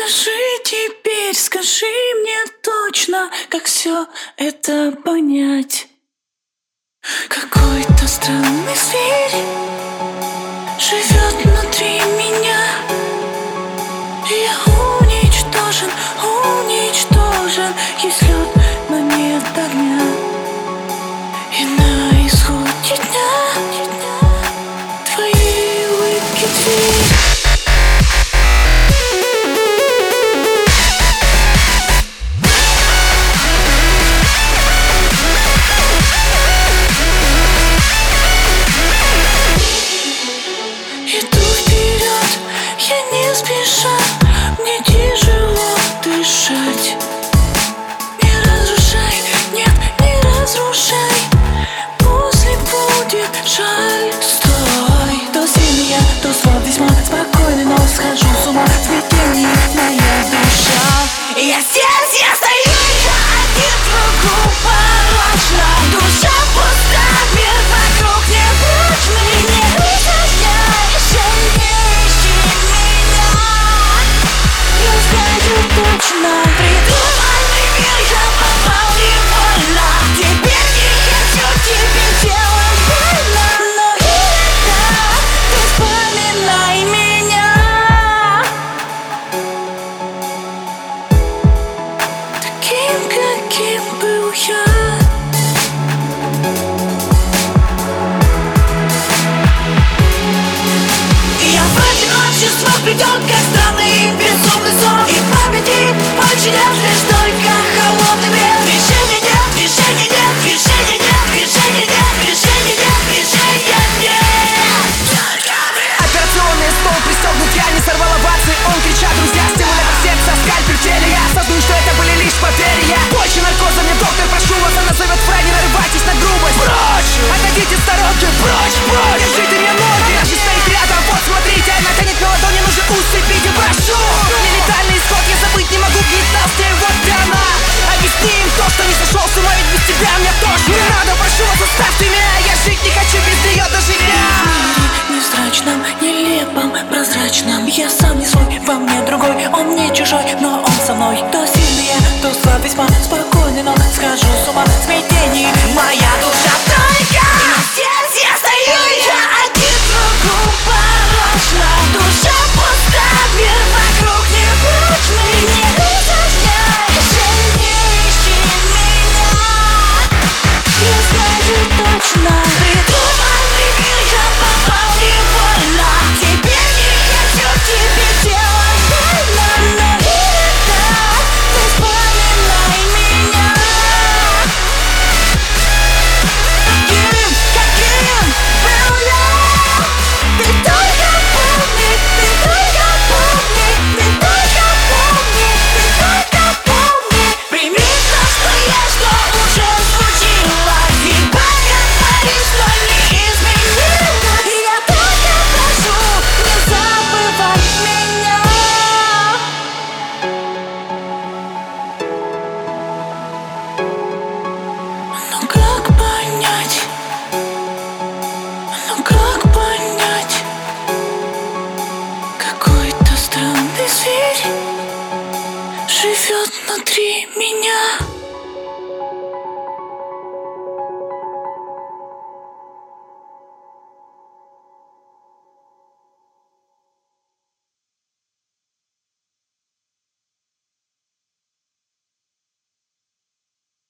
Скажи теперь, скажи мне точно, как все это понять. Какой-то странный зверь живет внутри меня. Я уничтожен, уничтожен. Есть лед, но нет огня. И на исходе дня твои улыбки дверь. Иду вперед, я не спеша, мне тяжело дышать. Не разрушай, нет, не разрушай, после будет жаль. Стой, то сильнее, то слаб весьма спокойный, но схожу с ума, в смятении моя душа. Я здесь, я стою, я один кругу порочно. Душа пуста, мир вокруг непрочный. Не усложняйся, не ищи меня. Я знаю точно, придуманный мир, я попал невольно. Теперь не хочу тебе делать больно, но иногда ты вспоминай меня. Таким, каким был я. Я в одиночество придет, как странный безумный сон. И победит почерят лишь только холодный бред. Движения нет, движения нет, движения нет, движения нет, движения нет, движения нет. Только бред. Операционный стол пристегнут, я не сорвал овации. Он кричат, друзья, стимулятор сердца, скальпель в теле. Я осознаю, что это были лишь потери. Я больше наркоза, мне доктор, прошу вас, она зовет Фрай, не нарывайтесь на грубость. Прочь! Отойдите в сторонке, прочь, прочь! Держите мне ноги, она же стоит рядом, вот смотрите. Она тянет на ладони, нужно усыпить и прошу. Нелетальный исход, я забыть не могу, гитар, вот она. Объясни им то, что не сошел с ума, ведь без тебя мне тоже не надо, прошу вас, оставьте меня. Я жить не хочу без нее даже я. Невзрачном, нелепом, прозрачном. Я сам не свой, во мне другой. Он мне чужой, но он со мной. То сильнее, то слаб весьма спокойный, но схожу с ума, в смятении моя душа. Только здесь я стою, я один кругу порочно. Душа пуста, мир вокруг непрочный. Не усложняйся, не ищи меня. Я знаю точно, придуманный мир, я попал невольно. Теперь не хочу тебе делать больно, но иногда ты вспоминай меня. Каким был я? Ты только помни, ты только помни, ты только помни, ты только помни. Прими то, что есть, что уже случилось, и поговори, что не изменилось. Я только прошу, не забывай меня. Ну как понять? Ну как понять? Какой-то странный зверь живет внутри меня.